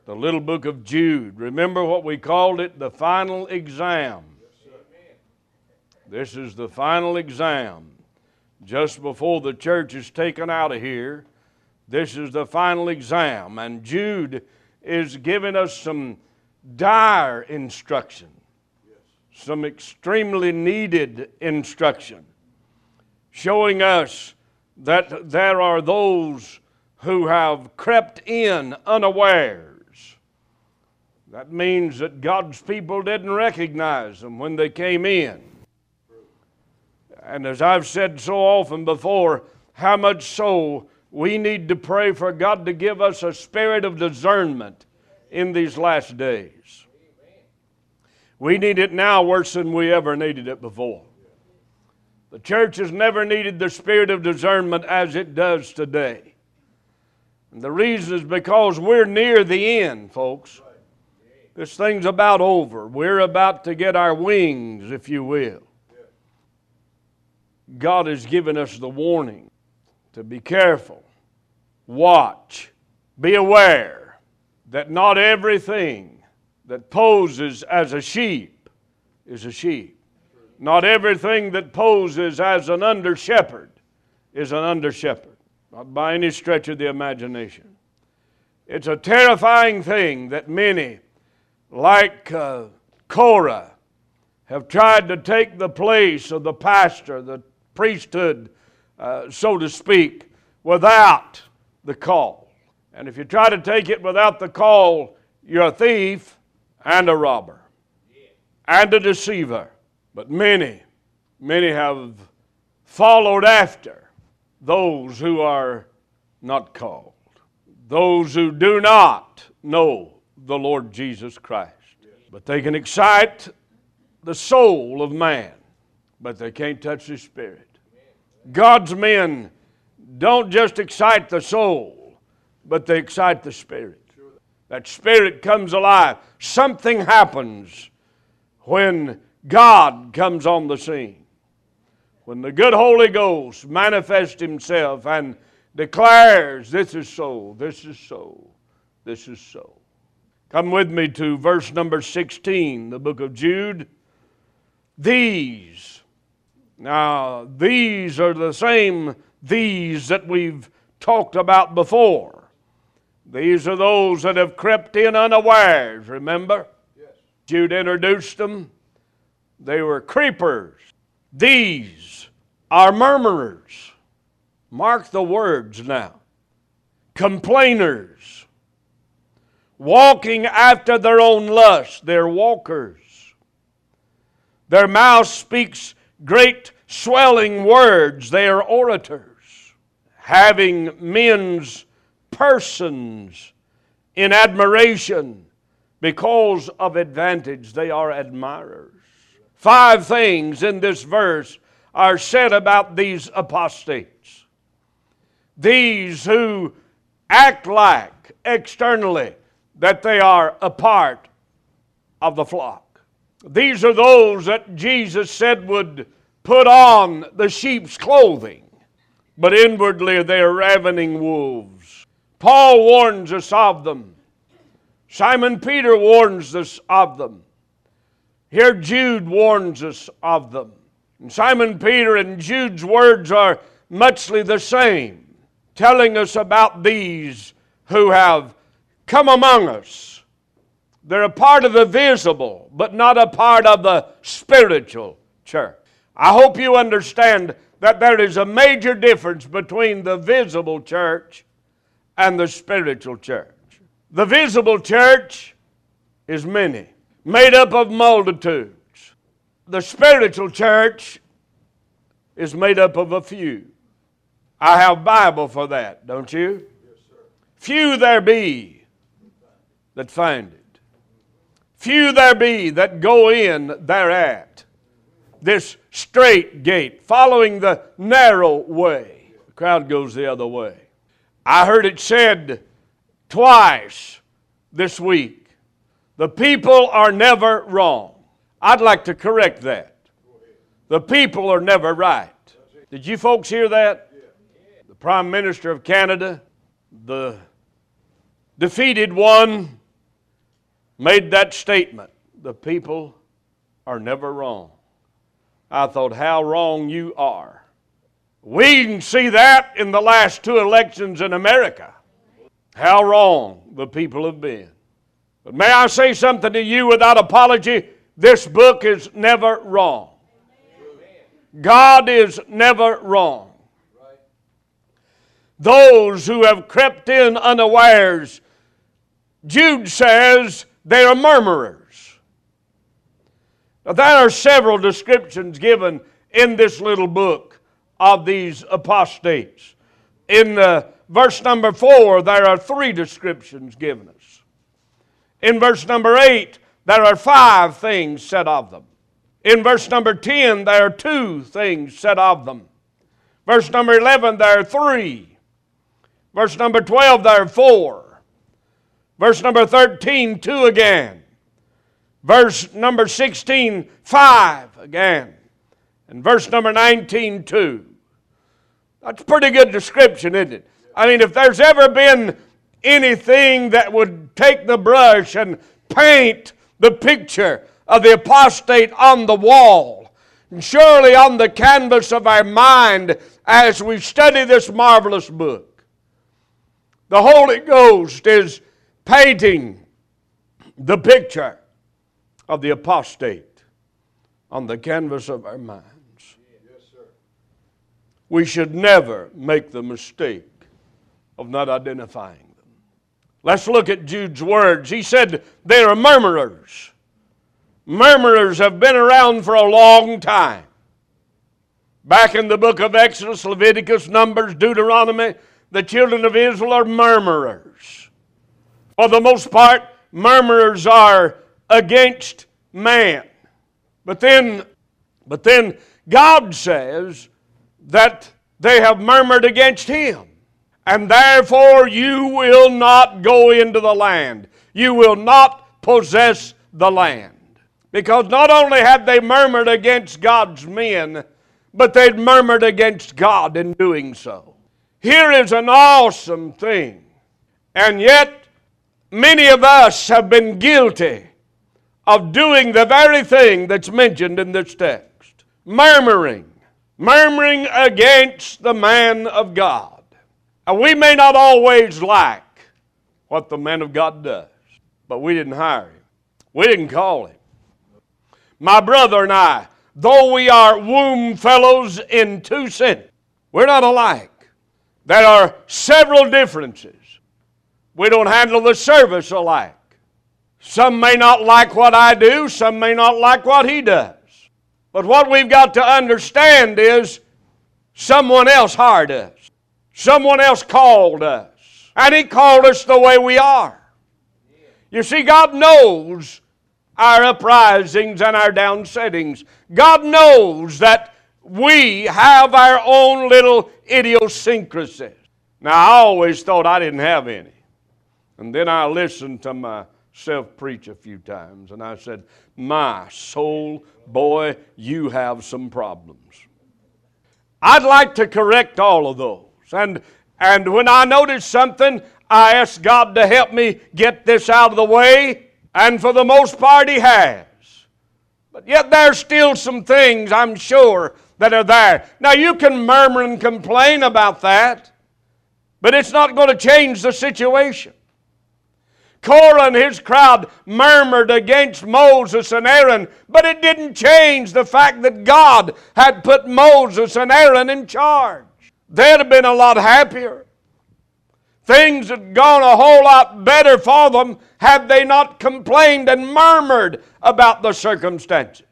The little book of Jude. Remember what we called it? The final exam. This is the final exam. Just before the church is taken out of here, this is the final exam. And Jude is giving us some dire instruction. Some extremely needed instruction. Showing us that there are those who have crept in unawares. That means that God's people didn't recognize them when they came in. And as I've said so often before, how much so we need to pray for God to give us a spirit of discernment in these last days. We need it now worse than we ever needed it before. The church has never needed the spirit of discernment as it does today. And the reason is because we're near the end, folks. This thing's about over. We're about to get our wings, if you will. God has given us the warning to be careful, watch, be aware that not everything that poses as a sheep is a sheep. Not everything that poses as an under-shepherd is an under-shepherd. Not by any stretch of the imagination. It's a terrifying thing that many, like Korah, have tried to take the place of the pastor, the priesthood, so to speak, without the call. And if you try to take it without the call, you're a thief and a robber and a deceiver. But many have followed after those who are not called, those who do not know the Lord Jesus Christ. But they can excite the soul of man, but they can't touch the spirit. God's men don't just excite the soul, but they excite the spirit. That spirit comes alive. Something happens when God comes on the scene. When the good Holy Ghost manifests Himself and declares, this is so, this is so, this is so. Come with me to verse number 16, the book of Jude. These. Now, these are the same these that we've talked about before. These are those that have crept in unawares, remember? Yes. Jude introduced them. They were creepers. These are murmurers. Mark the words now. Complainers. Walking after their own lust. They're walkers. Their mouth speaks great swelling words. They are orators. Having men's persons in admiration because of advantage. They are admirers. 5 things in this verse are said about these apostates. These who act like externally that they are a part of the flock. These are those that Jesus said would put on the sheep's clothing, but inwardly they are ravening wolves. Paul warns us of them. Simon Peter warns us of them. Here Jude warns us of them. And Simon Peter and Jude's words are muchly the same, telling us about these who have come among us. They're a part of the visible, but not a part of the spiritual church. I hope you understand that there is a major difference between the visible church and the spiritual church. The visible church is many, made up of multitudes. The spiritual church is made up of a few. I have Bible for that, don't you? Yes, sir. Few there be that find it. Few there be that go in thereat. This straight gate, following the narrow way. The crowd goes the other way. I heard it said twice this week, the people are never wrong. I'd like to correct that. The people are never right. Did you folks hear that? The Prime Minister of Canada, the defeated one, made that statement, the people are never wrong. I thought, how wrong you are. We can see that in the last 2 elections in America. How wrong the people have been. But may I say something to you without apology? This book is never wrong. God is never wrong. Those who have crept in unawares, Jude says they are murmurers. Now, there are several descriptions given in this little book of these apostates. In verse number 4, there are 3 descriptions given us. In verse number 8, there are 5 things said of them. In verse number 10, there are 2 things said of them. Verse number 11, there are 3. Verse number 12, there are 4. Verse number 13, 2 again. Verse number 16, 5 again. And verse number 19, 2. That's a pretty good description, isn't it? I mean, if there's ever been anything that would take the brush and paint the picture of the apostate on the wall, and surely on the canvas of our mind as we study this marvelous book, the Holy Ghost is painting the picture of the apostate on the canvas of our minds. Yes, sir. We should never make the mistake of not identifying them. Let's look at Jude's words. He said they are murmurers. Murmurers have been around for a long time. Back in the book of Exodus, Leviticus, Numbers, Deuteronomy, the children of Israel are murmurers. For the most part, murmurers are against man. But then God says that they have murmured against Him. And therefore you will not go into the land. You will not possess the land. Because not only had they murmured against God's men, but they'd murmured against God in doing so. Here is an awesome thing. And yet, many of us have been guilty of doing the very thing that's mentioned in this text. Murmuring against the man of God. Now, we may not always like what the man of God does, but we didn't hire him. We didn't call him. My brother and I, though we are womb fellows in 2 senses, we're not alike. There are several differences. We don't handle the service alike. Some may not like what I do, some may not like what he does. But what we've got to understand is someone else hired us. Someone else called us. And He called us the way we are. You see, God knows our uprisings and our downsettings. God knows that we have our own little idiosyncrasies. Now, I always thought I didn't have any. And then I listened to myself preach a few times, and I said, my soul, boy, you have some problems. I'd like to correct all of those. And when I notice something, I ask God to help me get this out of the way. And for the most part, He has. But yet there's still some things, I'm sure, that are there. Now, you can murmur and complain about that, but it's not going to change the situation. Korah and his crowd murmured against Moses and Aaron, but it didn't change the fact that God had put Moses and Aaron in charge. They'd have been a lot happier. Things had gone a whole lot better for them had they not complained and murmured about the circumstances.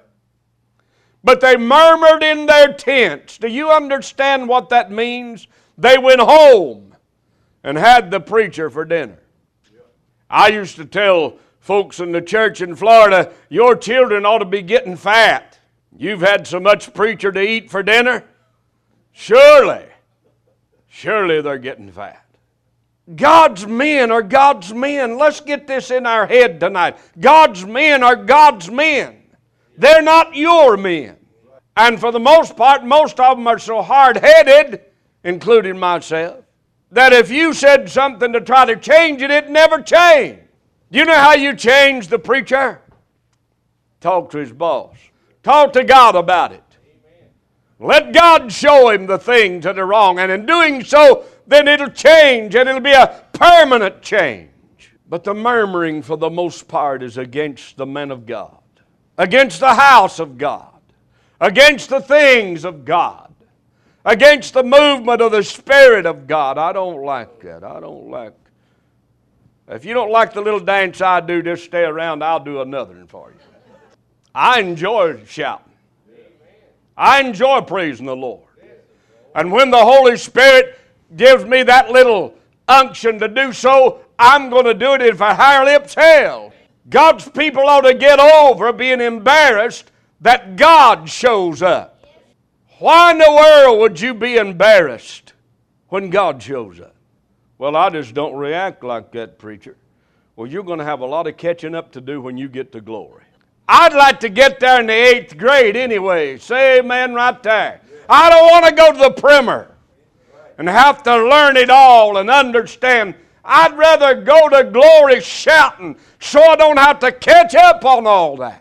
But they murmured in their tents. Do you understand what that means? They went home and had the preacher for dinner. I used to tell folks in the church in Florida, your children ought to be getting fat. You've had so much preacher to eat for dinner. Surely they're getting fat. God's men are God's men. Let's get this in our head tonight. God's men are God's men. They're not your men. And for the most part, most of them are so hard-headed, including myself, that if you said something to try to change it, it never changed. Do you know how you change the preacher? Talk to his boss. Talk to God about it. Let God show him the things that are wrong. And in doing so, then it'll change, and it'll be a permanent change. But the murmuring, for the most part, is against the men of God, against the house of God, against the things of God, against the movement of the Spirit of God. I don't like that. I don't like. If you don't like the little dance I do, just stay around. I'll do another one for you. I enjoy shouting. I enjoy praising the Lord. And when the Holy Spirit gives me that little unction to do so, I'm going to do it if a higher lip's held. God's people ought to get over being embarrassed that God shows up. Why in the world would you be embarrassed when God shows up? Well, I just don't react like that, preacher. Well, you're going to have a lot of catching up to do when you get to glory. I'd like to get there in the 8th grade anyway. Say amen right there. I don't want to go to the primer and have to learn it all and understand. I'd rather go to glory shouting so I don't have to catch up on all that.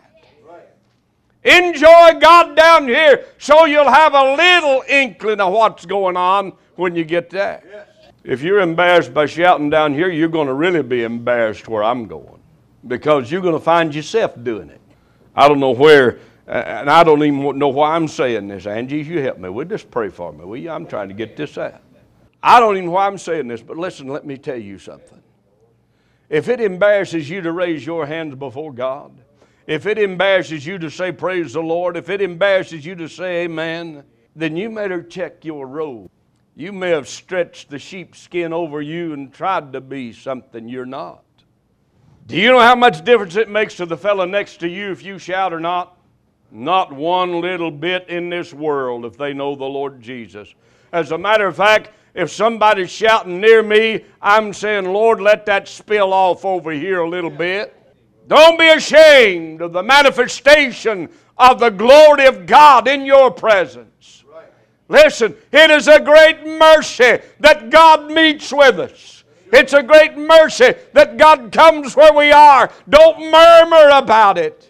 Enjoy God down here so you'll have a little inkling of what's going on when you get there. If you're embarrassed by shouting down here, you're going to really be embarrassed where I'm going, because you're going to find yourself doing it. I don't know where, and I don't even know why I'm saying this. Angie, you help me. Will you just pray for me, will you? I'm trying to get this out. I don't even know why I'm saying this, but listen, let me tell you something. If it embarrasses you to raise your hands before God, if it embarrasses you to say praise the Lord, if it embarrasses you to say amen, then you better check your robe. You may have stretched the sheepskin over you and tried to be something you're not. Do you know how much difference it makes to the fellow next to you if you shout or not? Not one little bit in this world if they know the Lord Jesus. As a matter of fact, if somebody's shouting near me, I'm saying, Lord, let that spill off over here a little bit. Don't be ashamed of the manifestation of the glory of God in your presence. Listen, it is a great mercy that God meets with us. It's a great mercy that God comes where we are. Don't murmur about it.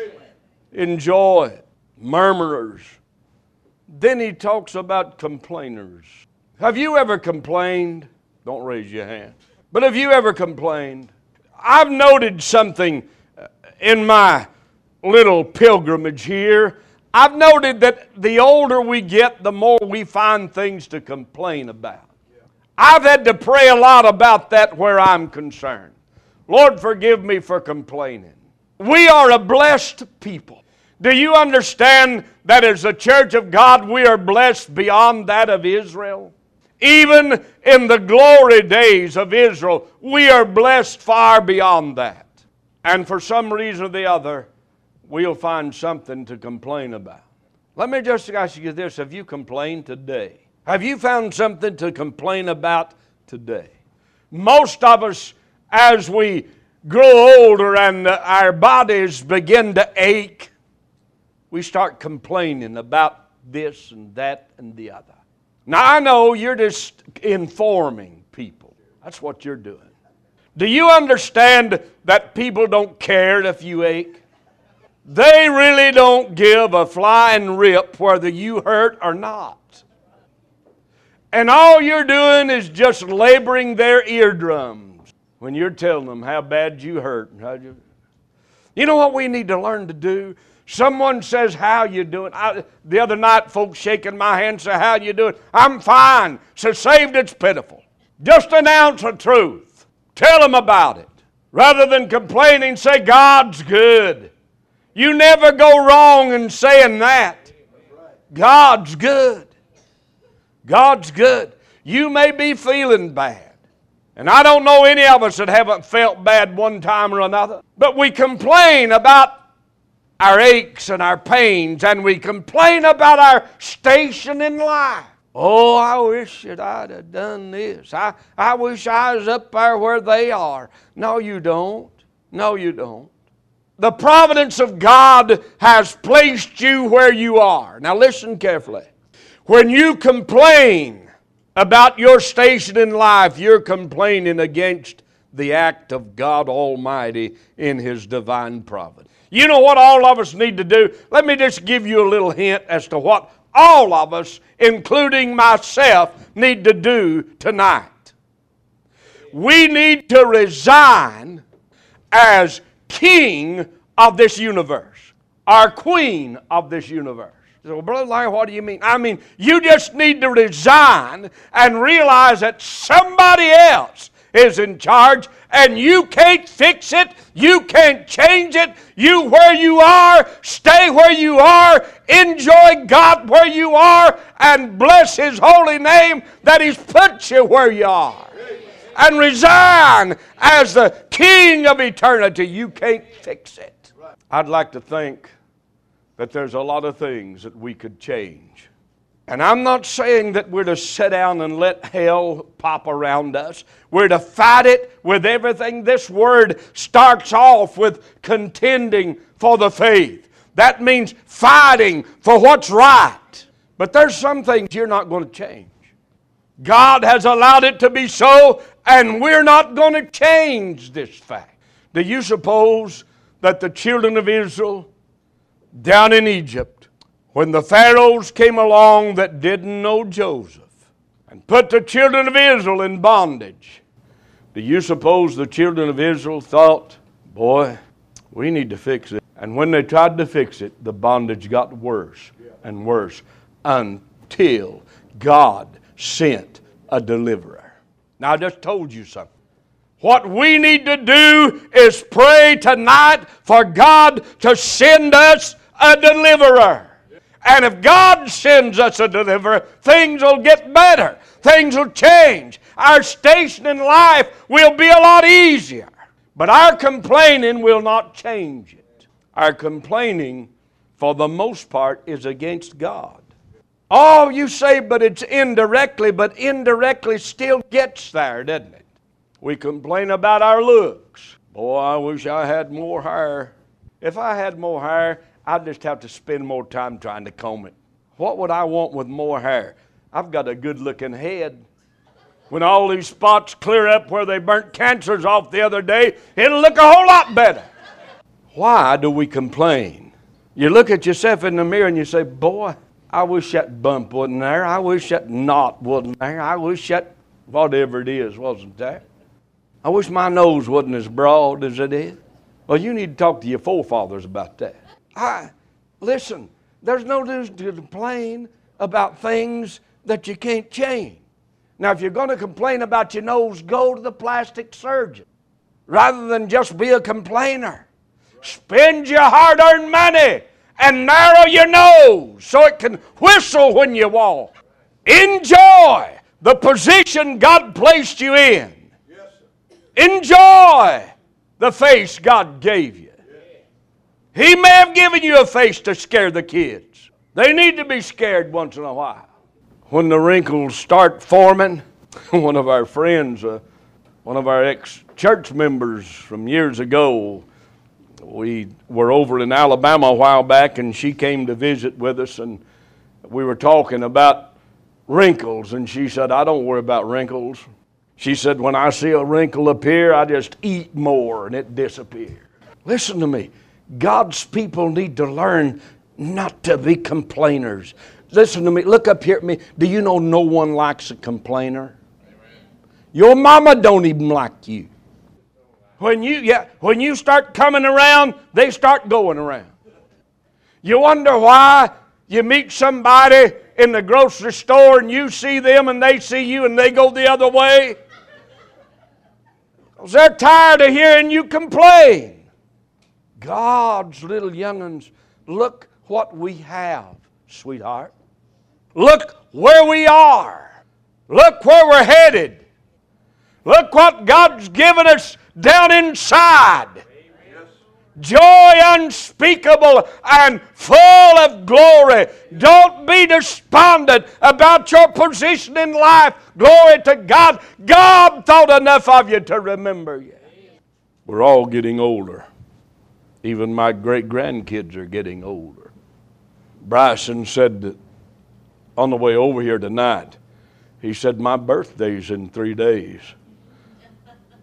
Enjoy it. Murmurers. Then he talks about complainers. Have you ever complained? Don't raise your hand. But have you ever complained? I've noted something in my little pilgrimage here. I've noted that the older we get, the more we find things to complain about. I've had to pray a lot about that where I'm concerned. Lord, forgive me for complaining. We are a blessed people. Do you understand that as a church of God, we are blessed beyond that of Israel? Even in the glory days of Israel, we are blessed far beyond that. And for some reason or the other, we'll find something to complain about. Let me just ask you this. Have you complained today? Have you found something to complain about today? Most of us, as we grow older and our bodies begin to ache, we start complaining about this and that and the other. Now, I know you're just informing people. That's what you're doing. Do you understand that people don't care if you ache? They really don't give a flying rip whether you hurt or not. And all you're doing is just laboring their eardrums when you're telling them how bad you hurt. You know what we need to learn to do? Someone says, how you doing? The other night, folks shaking my hand say, how you doing? I'm fine. So saved, it's pitiful. Just announce the truth. Tell them about it. Rather than complaining, say, God's good. You never go wrong in saying that. God's good. God's good. You may be feeling bad. And I don't know any of us that haven't felt bad one time or another. But we complain about our aches and our pains, and we complain about our station in life. Oh, I wish that I'd have done this. I wish I was up there where they are. No, you don't. No, you don't. The providence of God has placed you where you are. Now listen carefully. When you complain about your station in life, you're complaining against the act of God Almighty in His divine providence. You know what all of us need to do? Let me just give you a little hint as to what all of us, including myself, need to do tonight. We need to resign as king of this universe, or queen of this universe. So, Brother Larry, what do you mean? I mean, you just need to resign and realize that somebody else is in charge, and you can't fix it, you can't change it. You where you are, stay where you are, enjoy God where you are, and bless His holy name that He's put you where you are. And resign as the king of eternity. You can't fix it. I'd like to think that there's a lot of things that we could change. And I'm not saying that we're to sit down and let hell pop around us. We're to fight it with everything. This word starts off with contending for the faith. That means fighting for what's right. But there's some things you're not going to change. God has allowed it to be so, and we're not going to change this fact. Do you suppose that the children of Israel down in Egypt, when the pharaohs came along that didn't know Joseph and put the children of Israel in bondage, do you suppose the children of Israel thought, boy, we need to fix it? And when they tried to fix it, the bondage got worse and worse until God sent a deliverer. Now, I just told you something. What we need to do is pray tonight for God to send us a deliverer. And if God sends us a deliverer, things will get better. Things will change. Our station in life will be a lot easier. But our complaining will not change it. Our complaining, for the most part, is against God. Oh, you say, but it's indirectly, but indirectly still gets there, doesn't it? We complain about our looks. Boy, I wish I had more hair. If I had more hair, I'd just have to spend more time trying to comb it. What would I want with more hair? I've got a good-looking head. When all these spots clear up where they burnt cancers off the other day, it'll look a whole lot better. Why do we complain? You look at yourself in the mirror and you say, boy, I wish that bump wasn't there. I wish that knot wasn't there. I wish that whatever it is wasn't there. I wish my nose wasn't as broad as it is. Well, you need to talk to your forefathers about that. Listen, there's no use to complain about things that you can't change. Now, if you're going to complain about your nose, go to the plastic surgeon rather than just be a complainer. Spend your hard-earned money and narrow your nose so it can whistle when you walk. Enjoy the position God placed you in. Enjoy the face God gave you. He may have given you a face to scare the kids. They need to be scared once in a while. When the wrinkles start forming, one of our friends, one of our ex-church members from years ago, we were over in Alabama a while back, and she came to visit with us, and we were talking about wrinkles, and she said, I don't worry about wrinkles. She said, when I see a wrinkle appear, I just eat more, and it disappears. Listen to me. God's people need to learn not to be complainers. Listen to me. Look up here at me. Do you know no one likes a complainer? Your mama don't even like you. When you start coming around, they start going around. You wonder why you meet somebody in the grocery store and you see them and they see you and they go the other way? Because they're tired of hearing you complain. God's little young'uns, look what we have, sweetheart. Look where we are. Look where we're headed. Look what God's given us down inside. Joy unspeakable and full of glory. Don't be despondent about your position in life. Glory to God. God thought enough of you to remember you. We're all getting older. Even my great-grandkids are getting older. Bryson said that on the way over here tonight, he said, my birthday's in 3 days.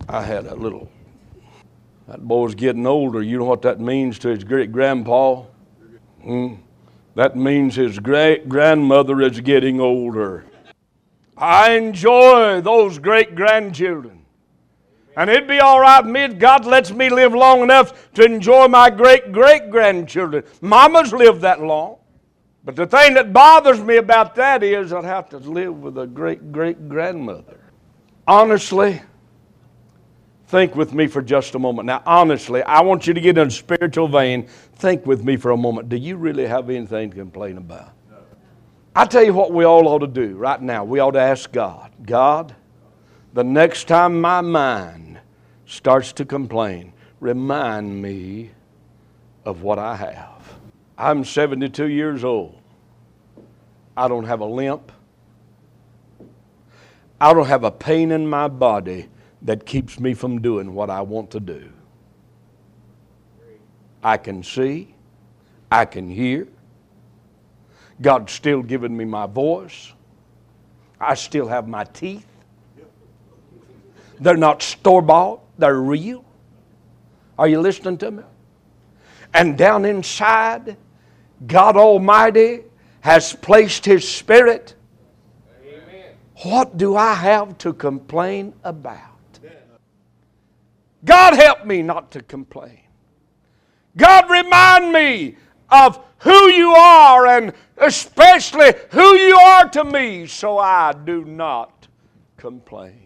I had a little, that boy's getting older. You know what that means to his great-grandpa? That means his great-grandmother is getting older. I enjoy those great-grandchildren. And it'd be all right with me if God lets me live long enough to enjoy my great-great-grandchildren. Mama's lived that long. But the thing that bothers me about that is I'd have to live with a great-great-grandmother. Honestly, think with me for just a moment. Now, honestly, I want you to get in a spiritual vein. Think with me for a moment. Do you really have anything to complain about? No. I tell you what we all ought to do right now. We ought to ask God, God, the next time my mind starts to complain, remind me of what I have. I'm 72 years old. I don't have a limp. I don't have a pain in my body that keeps me from doing what I want to do. I can see. I can hear. God's still giving me my voice. I still have my teeth. They're not store-bought. They're real. Are you listening to me? And down inside, God Almighty has placed His Spirit. Amen. What do I have to complain about? God help me not to complain. God remind me of who you are and especially who you are to me so I do not complain.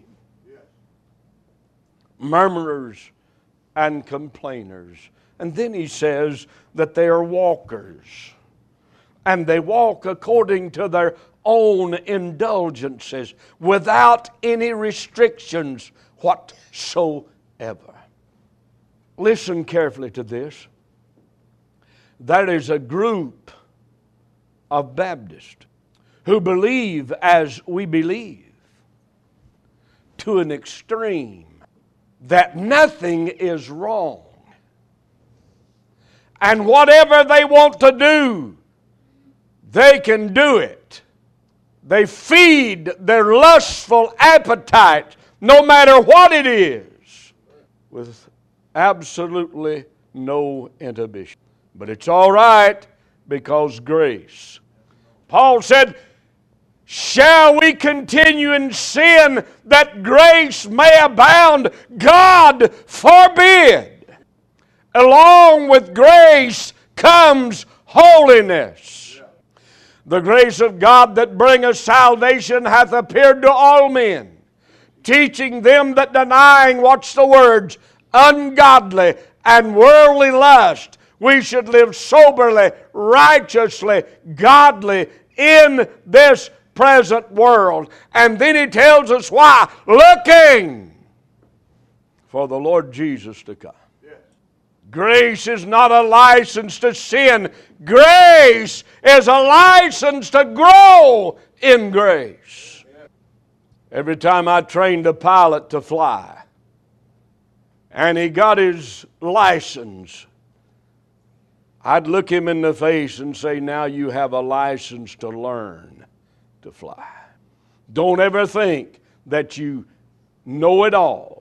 Murmurers and complainers. And then he says that they are walkers. And they walk according to their own indulgences without any restrictions whatsoever. Listen carefully to this. There is a group of Baptists who believe as we believe to an extreme that nothing is wrong. And whatever they want to do, they can do it. They feed their lustful appetite, no matter what it is, with absolutely no inhibition. But it's all right because grace. Paul said, shall we continue in sin that grace may abound? God forbid. Along with grace comes holiness. The grace of God that bringeth salvation hath appeared to all men, teaching them that denying, watch the words, ungodly and worldly lust, we should live soberly, righteously, godly in this present world. And then he tells us why. Looking for the Lord Jesus to come. Grace is not a license to sin. Grace is a license to grow in grace. Every time I trained a pilot to fly, and he got his license, I'd look him in the face and say, now you have a license to learn to fly. Don't ever think that you know it all.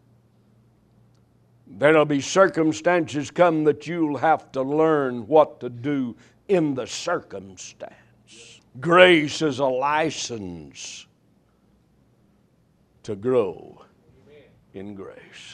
There'll be circumstances come that you'll have to learn what to do in the circumstance. Grace is a license to grow in grace.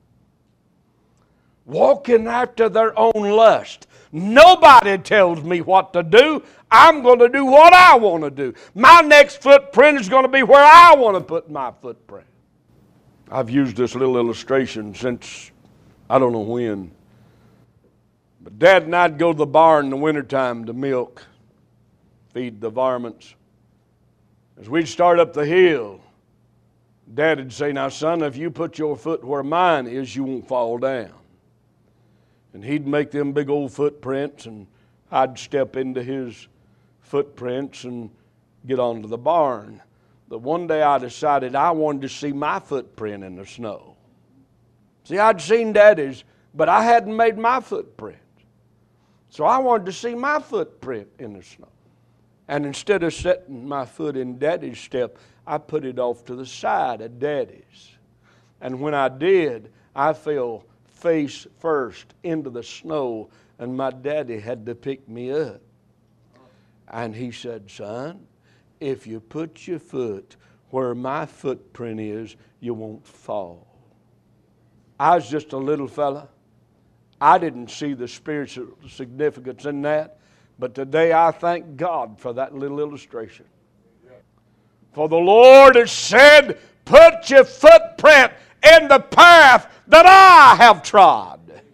Walking after their own lust. Nobody tells me what to do. I'm going to do what I want to do. My next footprint is going to be where I want to put my footprint. I've used this little illustration since I don't know when. But Dad and I'd go to the barn in the wintertime to milk, feed the varmints. As we'd start up the hill, Dad would say, now son, if you put your foot where mine is, you won't fall down. And he'd make them big old footprints, and I'd step into his footprints and get onto the barn. But one day I decided I wanted to see my footprint in the snow. See, I'd seen Daddy's, but I hadn't made my footprint. So I wanted to see my footprint in the snow. And instead of setting my foot in Daddy's step, I put it off to the side of Daddy's. And when I did, I fell face first into the snow, and my daddy had to pick me up. And he said, son, if you put your foot where my footprint is, you won't fall. I was just a little fella. I didn't see the spiritual significance in that, but today I thank God for that little illustration. For the Lord has said, put your footprint in the path that I have trod.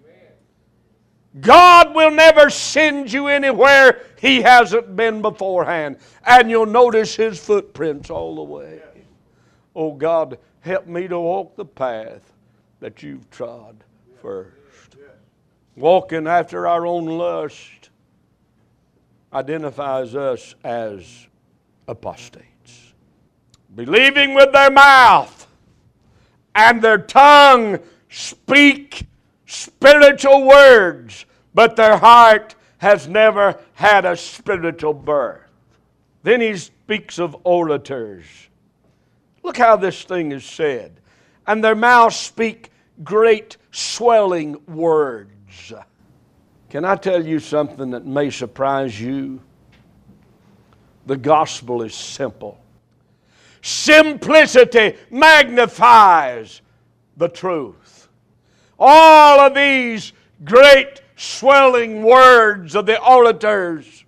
God will never send you anywhere He hasn't been beforehand. And you'll notice His footprints all the way. Oh God, help me to walk the path that You've trod first. Walking after our own lust identifies us as apostates. Believing with their mouth and their tongue speak spiritual words, but their heart has never had a spiritual birth. Then he speaks of orators. Look how this thing is said. And their mouths speak great swelling words. Can I tell you something that may surprise you? The gospel is simple. Simplicity magnifies the truth. All of these great swelling words of the orators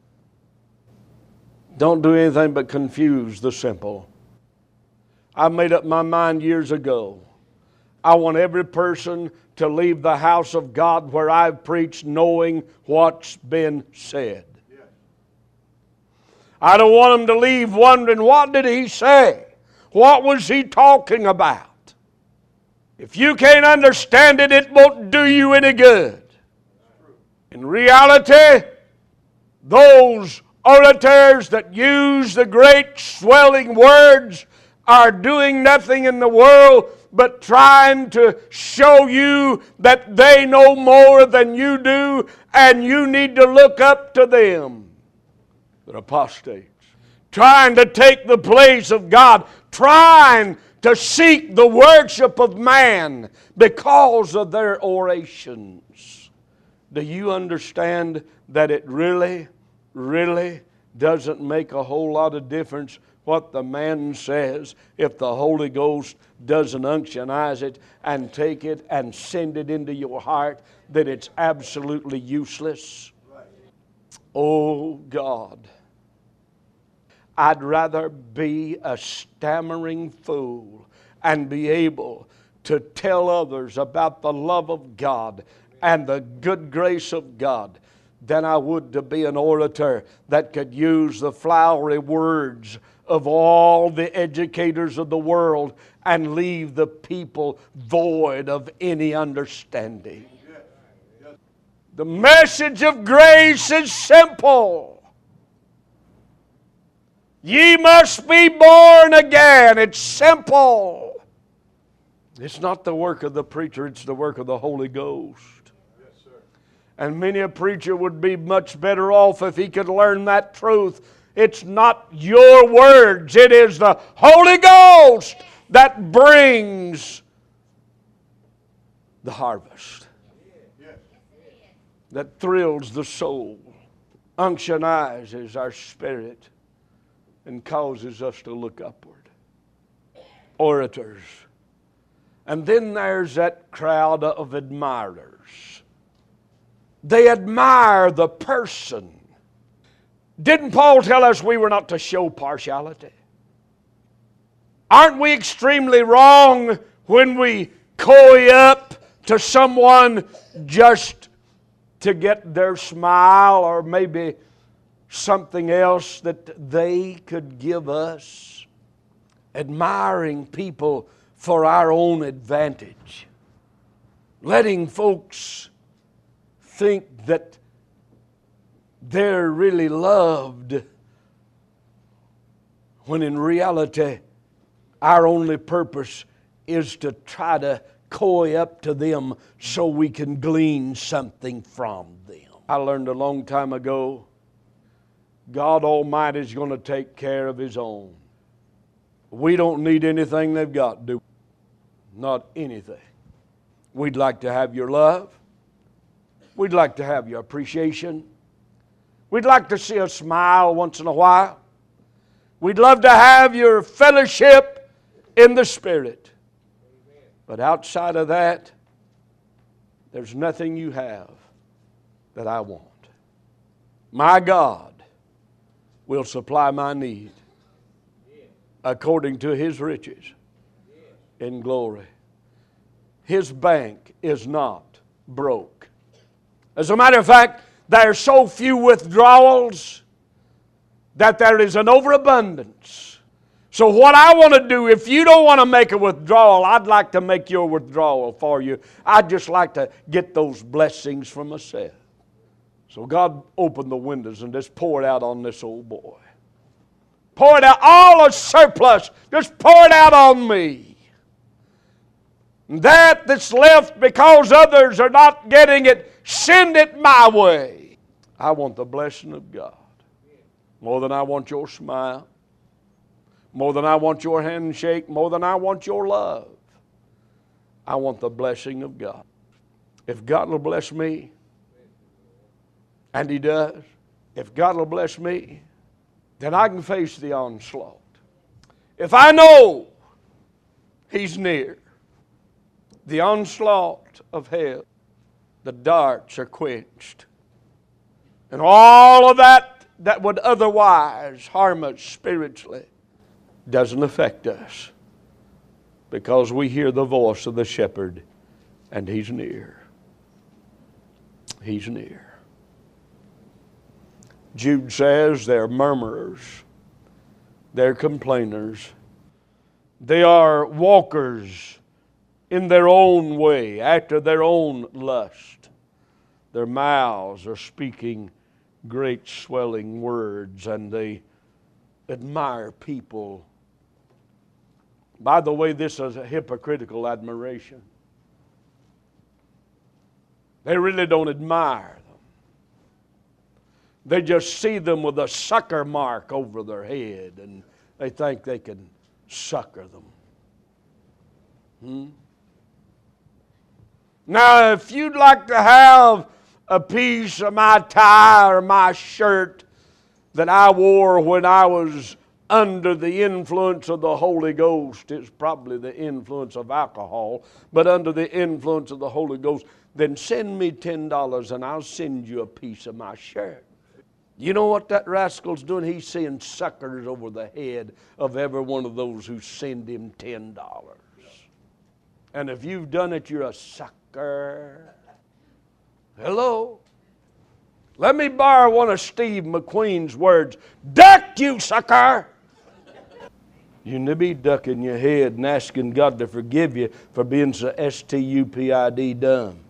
don't do anything but confuse the simple. I made up my mind years ago. I want every person to leave the house of God where I've preached knowing what's been said. I don't want them to leave wondering, what did he say? What was he talking about? If you can't understand it, it won't do you any good. In reality, those orators that use the great swelling words are doing nothing in the world but trying to show you that they know more than you do, and you need to look up to them. They're apostates. Trying to take the place of God. Trying to seek the worship of man because of their orations. Do you understand that it really doesn't make a whole lot of difference what the man says if the Holy Ghost doesn't unctionize it and take it and send it into your heart, that it's absolutely useless? Oh God, I'd rather be a stammering fool and be able to tell others about the love of God and the good grace of God than I would to be an orator that could use the flowery words of all the educators of the world and leave the people void of any understanding. The message of grace is simple. Ye must be born again. It's simple. It's not the work of the preacher, it's the work of the Holy Ghost. And many a preacher would be much better off if he could learn that truth. It's not your words, it is the Holy Ghost that brings the harvest, that thrills the soul, unctionizes our spirit, and causes us to look upward. Orators. And then there's that crowd of admirers. They admire the person. Didn't Paul tell us we were not to show partiality? Aren't we extremely wrong when we coy up to someone just to get their smile or maybe something else that they could give us? Admiring people for our own advantage. Letting folks think that they're really loved, when in reality our only purpose is to try to coy up to them so we can glean something from them. I learned a long time ago, God Almighty is going to take care of His own. We don't need anything they've got, do we? not anything. We'd like to have your love. We'd like to have your appreciation. We'd like to see a smile once in a while. We'd love to have your fellowship in the Spirit. But outside of that, there's nothing you have that I want. My God will supply my need according to His riches in glory. His bank is not broke. As a matter of fact, there are so few withdrawals that there is an overabundance. So what I want to do, if you don't want to make a withdrawal, I'd like to make your withdrawal for you. I'd just like to get those blessings from myself. So God opened the windows and just pour it out on this old boy. Pour it out, all the surplus, just pour it out on me. That's left because others are not getting it, send it my way. I want the blessing of God more than I want your smile, more than I want your handshake, more than I want your love. I want the blessing of God. If God will bless me, and He does, if God will bless me, then I can face the onslaught. If I know He's near, the onslaught of hell, the darts are quenched. And all of that would otherwise harm us spiritually doesn't affect us, because we hear the voice of the shepherd and He's near. He's near. Jude says they're murmurers, they're complainers, they are walkers in their own way, after their own lust. Their mouths are speaking great swelling words, and they admire people. By the way, this is a hypocritical admiration. They really don't admire them. They just see them with a sucker mark over their head, and they think they can sucker them. Now, if you'd like to have a piece of my tie or my shirt that I wore when I was under the influence of the Holy Ghost, it's probably the influence of alcohol, but under the influence of the Holy Ghost, then send me $10 and I'll send you a piece of my shirt. You know what that rascal's doing? He's seeing suckers over the head of every one of those who send him $10. And if you've done it, you're a sucker. Hello? Let me borrow one of Steve McQueen's words. Duck, you sucker! You need to be ducking your head and asking God to forgive you for being so stupid dumb.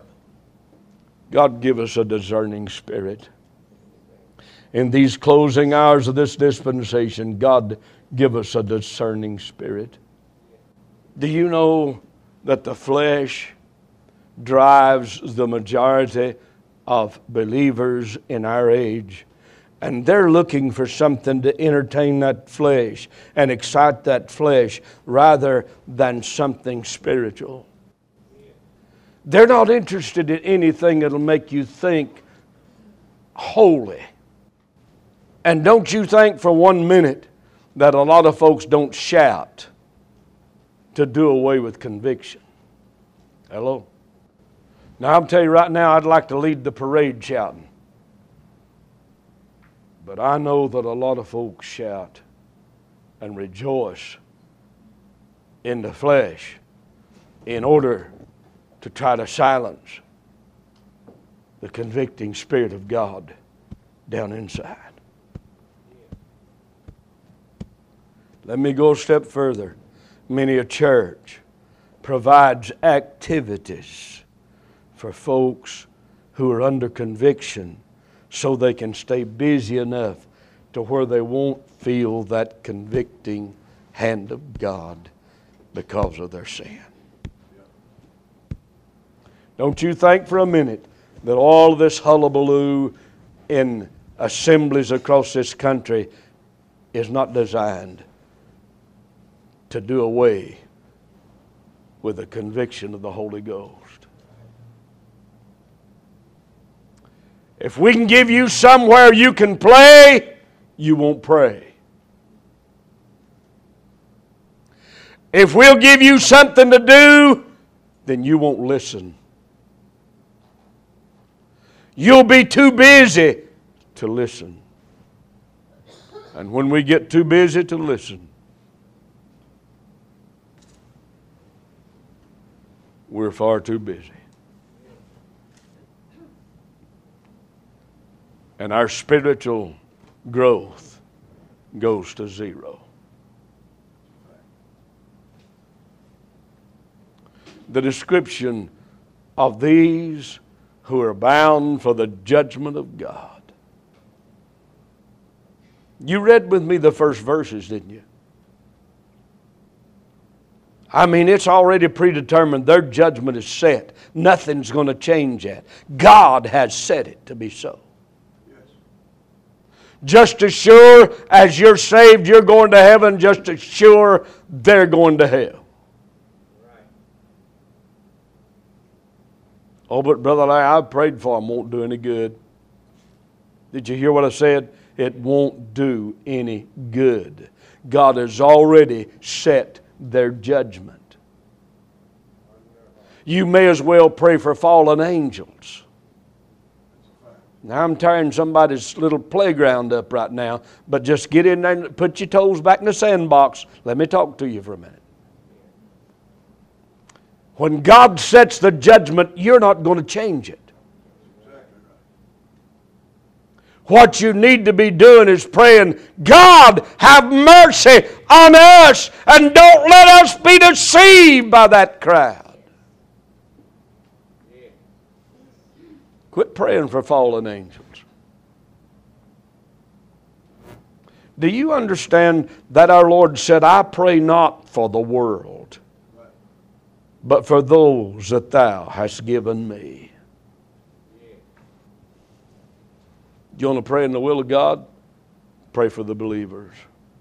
God, give us a discerning spirit. In these closing hours of this dispensation, God, give us a discerning spirit. Do you know that the flesh drives the majority of believers in our age? And they're looking for something to entertain that flesh and excite that flesh rather than something spiritual. They're not interested in anything that'll make you think holy. And don't you think for 1 minute that a lot of folks don't shout to do away with conviction. Hello? Now, I'll tell you right now, I'd like to lead the parade shouting. But I know that a lot of folks shout and rejoice in the flesh in order to try to silence the convicting Spirit of God down inside. Let me go a step further. Many a church provides activities for folks who are under conviction so they can stay busy enough to where they won't feel that convicting hand of God because of their sin. Don't you think for a minute that all this hullabaloo in assemblies across this country is not designed to do away with the conviction of the Holy Ghost. If we can give you somewhere you can play, you won't pray. If we'll give you something to do, then you won't listen. You'll be too busy to listen. And when we get too busy to listen, we're far too busy. And our spiritual growth goes to zero. The description of these who are bound for the judgment of God. You read with me the first verses, didn't you? I mean, it's already predetermined. Their judgment is set. Nothing's going to change that. God has said it to be so. Just as sure as you're saved, you're going to heaven, just as sure they're going to hell. Oh, but Brother Larry, I prayed for them, won't do any good. Did you hear what I said? It won't do any good. God has already set their judgment. You may as well pray for fallen angels. Now I'm tearing somebody's little playground up right now, but just get in there and put your toes back in the sandbox. Let me talk to you for a minute. When God sets the judgment, you're not going to change it. What you need to be doing is praying, God, have mercy on us and don't let us be deceived by that crowd. Quit praying for fallen angels. Do you understand that our Lord said, I pray not for the world, but for those that thou hast given me? You want to pray in the will of God? Pray for the believers.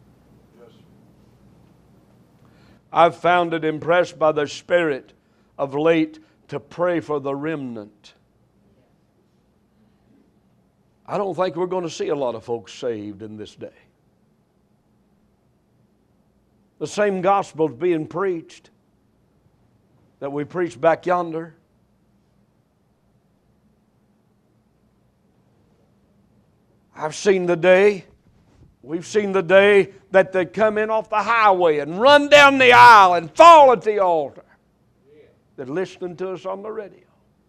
I've found it impressed by the Spirit of late to pray for the remnant. I don't think we're going to see a lot of folks saved in this day. The same gospel is being preached that we preached back yonder. We've seen the day that they come in off the highway and run down the aisle and fall at the altar. They're listening to us on the radio.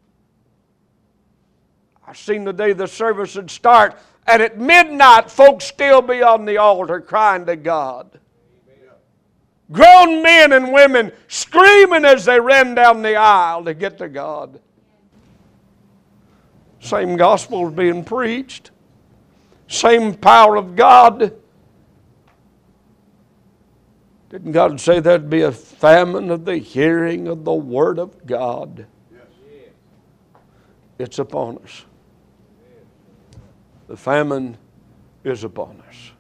I've seen the day the service would start, and at midnight, folks still be on the altar crying to God. Grown men and women screaming as they ran down the aisle to get to God. Same gospel is being preached. Same power of God. Didn't God say there'd be a famine of the hearing of the Word of God? Yes. It's upon us. The famine is upon us.